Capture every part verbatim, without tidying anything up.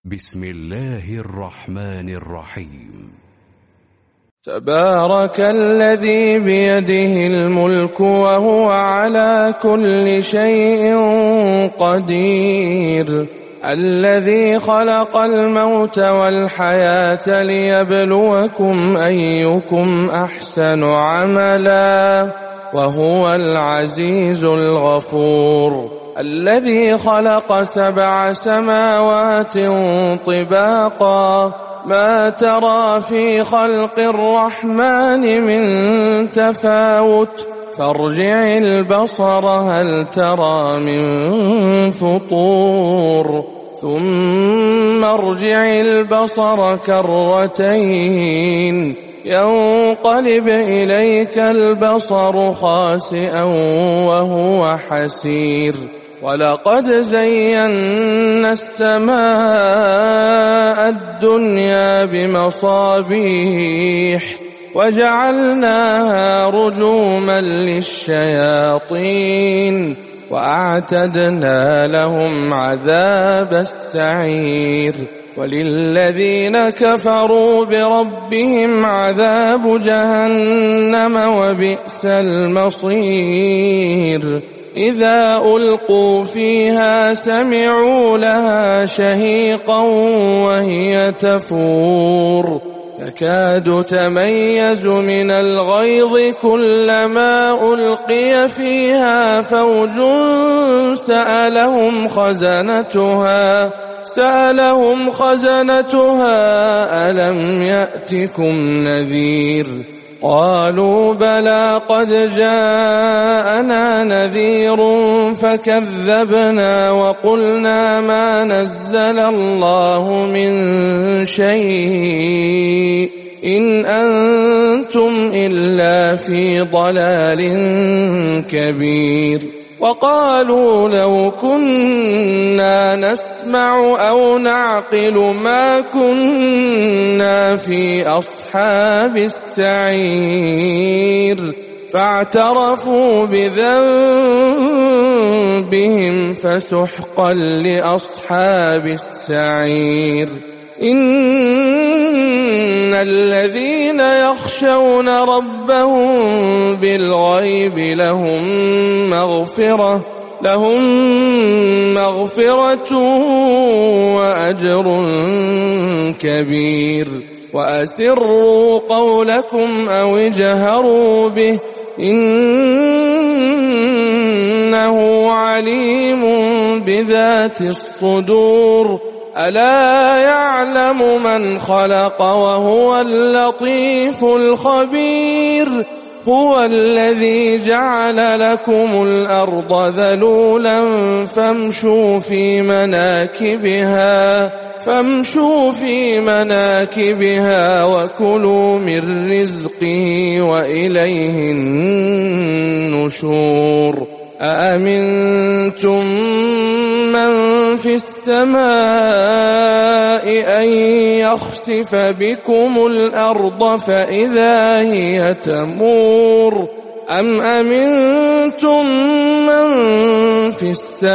بسم الله الرحمن الرحيم. تبارك الذي بيده الملك وهو على كل شيء قدير، الذي خلق الموت والحياة ليبلوكم أيكم أحسن عملا وهو العزيز الغفور، الذي خلق سبع سماوات طباقا ما ترى في خلق الرحمن من تفاوت فارجع البصر هل ترى من فطور ثم ارجع البصر كرتين ينقلب إليك البصر خاسئا وهو حسير، ولقد زينا السماء الدنيا بمصابيح وجعلناها رجوما للشياطين وأعتدنا لهم عذاب السعير، وللذين كفروا بربهم عذاب جهنم وبئس المصير، إذا ألقوا فيها سمعوا لها شهيقا وهي تفور تكاد تميز من الغيظ كلما ألقي فيها فوج سألهم خزنتها سألهم خزنتها ألم يأتكم نذير قالوا بلى قد جاءنا نذير فكذبنا وقلنا ما نزل الله من شيء إن أنتم إلا في ضلال كبير، وقالوا لو كنا نسمع أو نعقل ما كنا في أصحاب السعير، فاعترفوا بذنبهم فسحقا لأصحاب السعير. إن الذين يخشون ربهم بالغيب لهم مغفرة لهم مغفرة وأجر كبير، وأسروا قولكم أو اجهروا به إنه عليم بذات الصدور، ألا يعلم من خلق وهو اللطيف الخبير، هو الذي جعل لكم الأرض ذلولا فامشوا في مناكبها فامشوا في مناكبها وكلوا من رزقه وإليه النشور. أأمنتم من في السماء أن يخسف بكم الأرض فإذا هي تمور أم أمنتم من في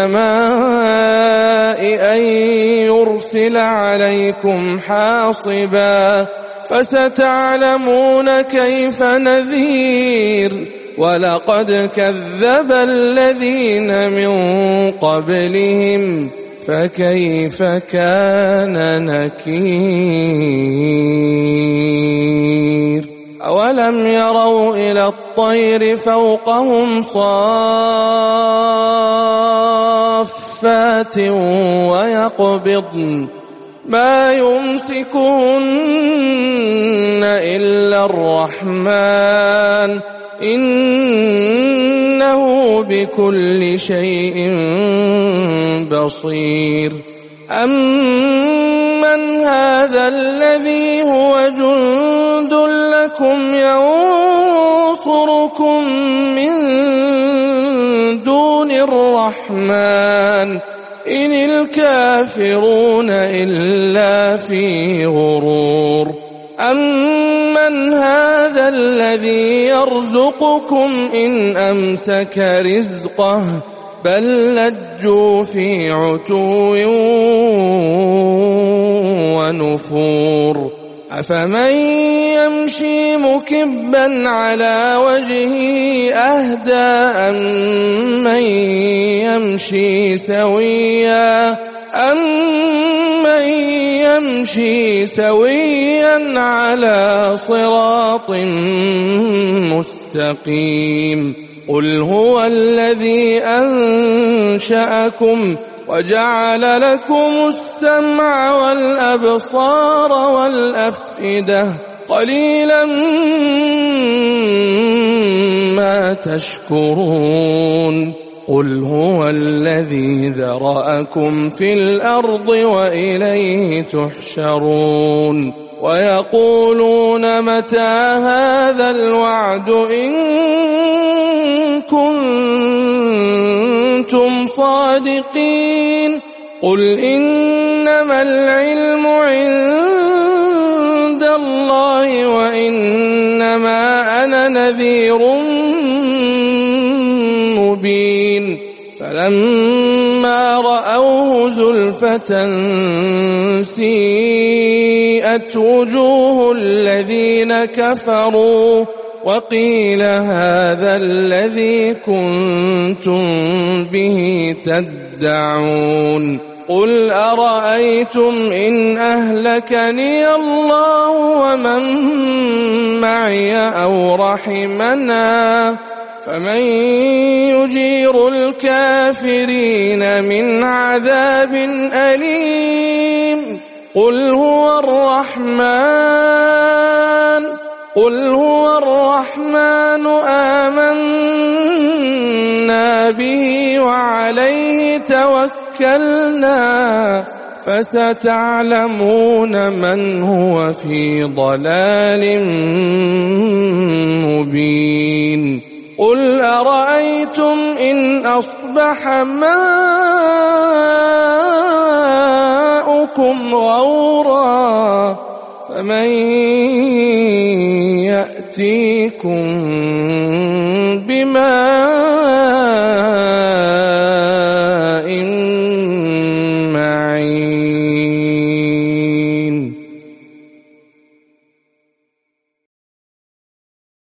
السماء أن يرسل عليكم حاصبا فستعلمون كيف نذير، ولقد كذب الذين من قبلهم فكيف كان نكير. أولم يروا إلى الطير فوقهم صافات ويقبضن ما يمسكهن إلا الرحمن إنه بكل شيء بصير. أمن هذا الذي هو جند لكم ينصركم من دون الرحمن إن الكافرون إلا في غرور. أمن هذا الذي يرزقكم إن أمسك رزقه بل لجوا في عتو أفمن يمشي مكبا على وجهه أهدى أمن يمشي سويا أمن يمشي سويا على صراط مستقيم قل هو الذي أنشأكم وجعل لكم السمع والأبصار والأفئدة قليلا ما تشكرون قل هو الذي ذرأكم في الأرض وإليه تحشرون ويقولون متى هذا الوعد إن كنتم صادقين قل إنما العلم عند الله وإنما أنا نذير مبين فلما رأوه زلفة سيئت وجوه الذين كفروا وقيل هذا الذي كنتم به تدعون قل أرأيتم إن أهلكني الله ومن معي أو رحمنا فمن يجير الكافرين من عذاب أليم قل هو الرحمن قل هو الرحمن آمنا به وعليه توكلنا فستعلمون من هو في ضلال مبين قل أرأيتم إن أصبح ماؤكم غورا فمن يأتيكم بماء